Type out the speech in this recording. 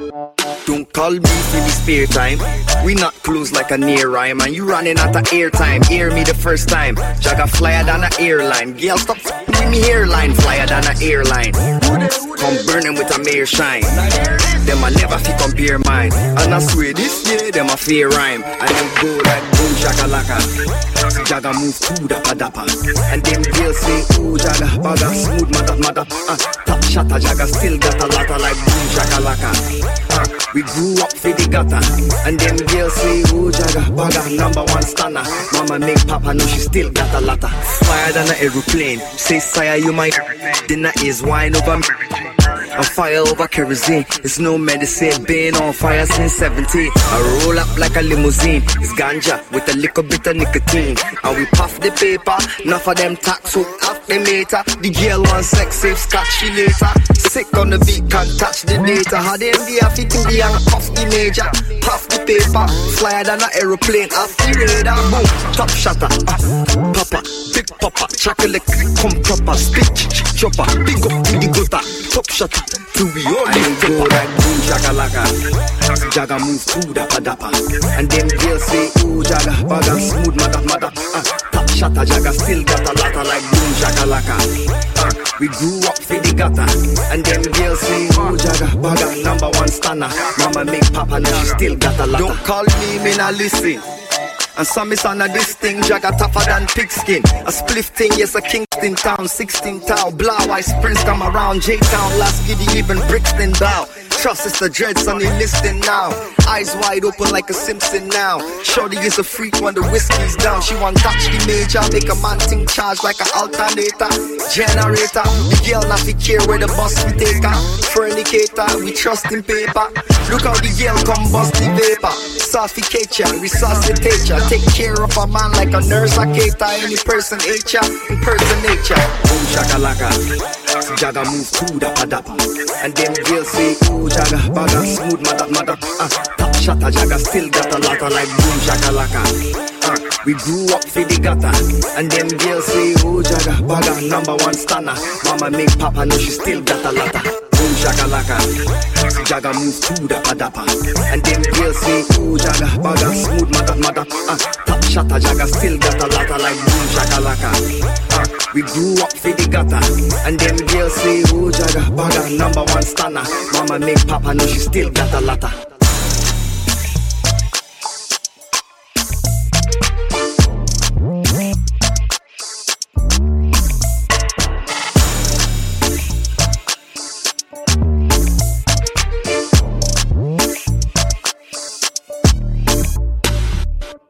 Don't call me for the spare time. We not close like a near rhyme, and you running out of airtime. Hear me the first time. Jagga flyer than an airline. Girl, stop with me hairline. Flyer than an airline. Come burning with a mere shine. Them I never fi compare mine. And I swear this year them a fair rhyme. And them go like boom shakalaka. Jagga move to dappa dappa. And them girls say oh Jagga bagga smooth mother. Top shatter Jagga still got a lotta like boom shakalaka. We grew up for the gutter. And them girls say oh Jagga bagga #1 stunner. Mama make papa know she still got a lotta. Fire than an aeroplane. Say sire you my dinner is wine over me. On fire over kerosene, it's no medicine. Been on fire since 17. I roll up like a limousine. It's ganja with a little bit of nicotine. And we puff the paper, enough of them tax hook off the meter. The girl wants sex, safe scotch she later. Sick on the beat, can't touch the data. How them be a fit to be a puff the major. Puff the paper, flyer than an aeroplane. Off the radar, boom, top shatter. Papa, big papa, chocolate, come proper. Spit, chopper, big up to the gutter. Top shatter. To be all go like boom shakalaka. Jagga move to dappa dappa. And them girls say oh Jagga bagga smooth mother. Top shatter Jagga still got a lotta like boom shakalaka. We grew up for the gutter. And them girls say oh Jagga bagga #1 stunner. Mama make papa know she still got a lotta. Don't call me nah listen. And some is on this thing, Jagga tougher than pigskin. A spliff thing, yes, a Kingston town, 16 town. Blau Ice Prince come around, J-Town, last giddy, even Brixton down. Trust it's the dreads on the listing now. Eyes wide open like a Simpson now. Shorty is a freak when the whiskey's down. She want touch the major, make a man think charge like an alternator. Generator, the girl not fi care where the bus we take her. Fornicator, we trust in paper. Look how the girl come bust the vapor. Sophificate ya, resuscitate ya. Take care of a man like a nurse or cater. Any person hate ya, impersonate ya. Boom shakalaka, Jagga move to dappa dappa. And them girls say oh Jagga bagga smooth mother. Top shatter Jagga still got a lotta like boom shakalaka. We grew up for the gutter. And them girls say oh Jagga bagga #1 stunner. Mama make papa know she still got a lotta. Boom shakalaka, Jagga move to dappa dappa. And them girls say oh Jagga bagga smooth mother. Top shatter Jagga still got a lotta like boom shakalaka. We grew up for the gutter. And them girls say oh Jagga bagga #1 stunner. Mama make papa know she still got a lotta.